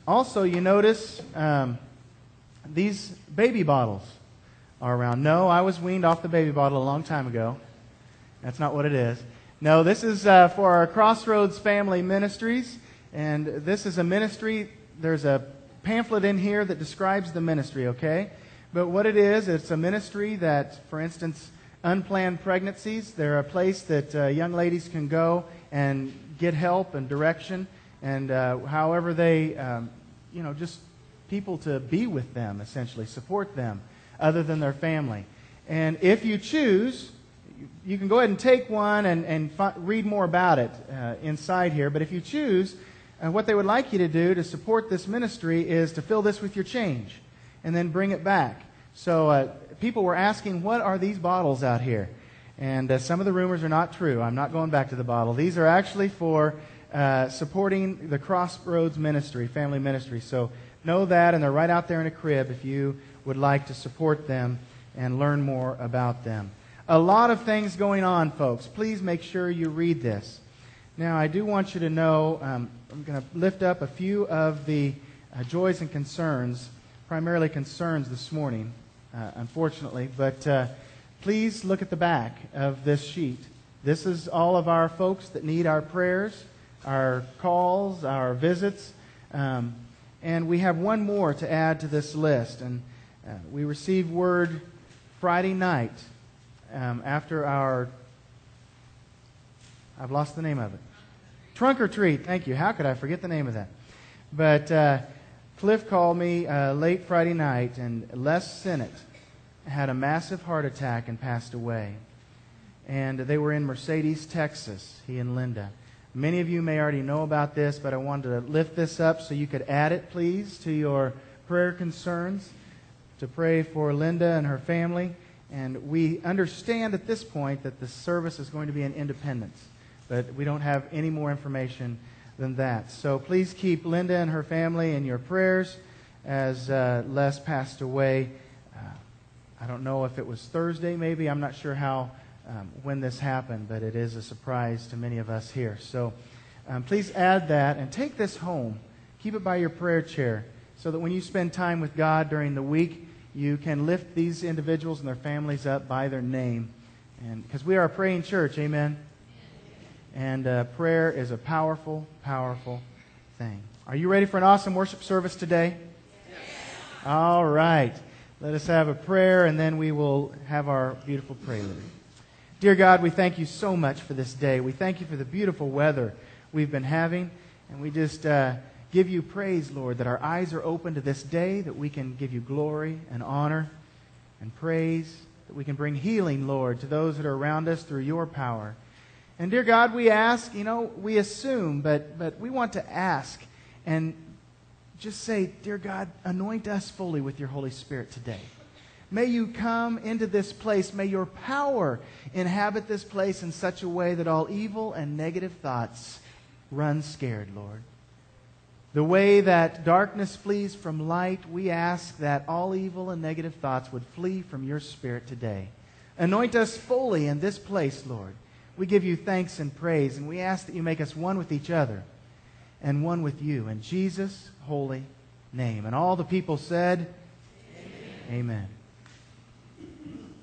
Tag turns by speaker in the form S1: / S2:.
S1: Also, you notice these baby bottles are around. No, I was weaned off the baby bottle a long time ago. That's not what it is. No, this is for our Crossroads Family Ministries, and this is a ministry. There's a pamphlet in here that describes the ministry, okay? But what it is, it's a ministry that, for instance, unplanned pregnancies, they're a place that young ladies can go and get help and direction, and however they, just people to be with them, essentially, support them, other than their family. And if you choose, you can go ahead and take one and read more about it inside here. But if you choose, what they would like you to do to support this ministry is to fill this with your change and then bring it back. So people were asking, what are these bottles out here? And some of the rumors are not true. I'm not going back to the bottle. These are actually for supporting the Crossroads Ministry, family ministry. So know that, and they're right out there in a crib if you would like to support them and learn more about them. A lot of things going on, folks. Please make sure you read this. Now, I do want you to know, I'm going to lift up a few of the joys and concerns, primarily concerns this morning, unfortunately. But please look at the back of this sheet. This is all of our folks that need our prayers, our calls, our visits. And we have one more to add to this list. And we received word Friday night after our, I've lost the name of it. Trunk or Treat. Thank you. How could I forget the name of that? But Cliff called me late Friday night, and Les Sinnott had a massive heart attack and passed away. And they were in Mercedes, Texas, he and Linda. Many of you may already know about this, but I wanted to lift this up so you could add it, please, to your prayer concerns, to pray for Linda and her family. And we understand at this point that the service is going to be in Independence, but we don't have any more information than that. So please keep Linda and her family in your prayers as Les passed away. I don't know if it was Thursday maybe. I'm not sure when this happened, but it is a surprise to many of us here. So please add that and take this home. Keep it by your prayer chair so that when you spend time with God during the week, you can lift these individuals and their families up by their name. And because we are a praying church, amen? And prayer is a powerful, powerful thing. Are you ready for an awesome worship service today? Yes. All right. Let us have a prayer, and then we will have our beautiful prelude. Dear God, we thank you so much for this day. We thank you for the beautiful weather we've been having. And we just give you praise, Lord, that our eyes are open to this day, that we can give you glory and honor and praise, that we can bring healing, Lord, to those that are around us through your power. And dear God, we ask, we assume, but we want to ask and just say, dear God, anoint us fully with your Holy Spirit today. May you come into this place. May your power inhabit this place in such a way that all evil and negative thoughts run scared, Lord. The way that darkness flees from light, we ask that all evil and negative thoughts would flee from your Spirit today. Anoint us fully in this place, Lord. We give you thanks and praise, and we ask that you make us one with each other and one with you. In Jesus' holy name. And all the people said, Amen. Amen.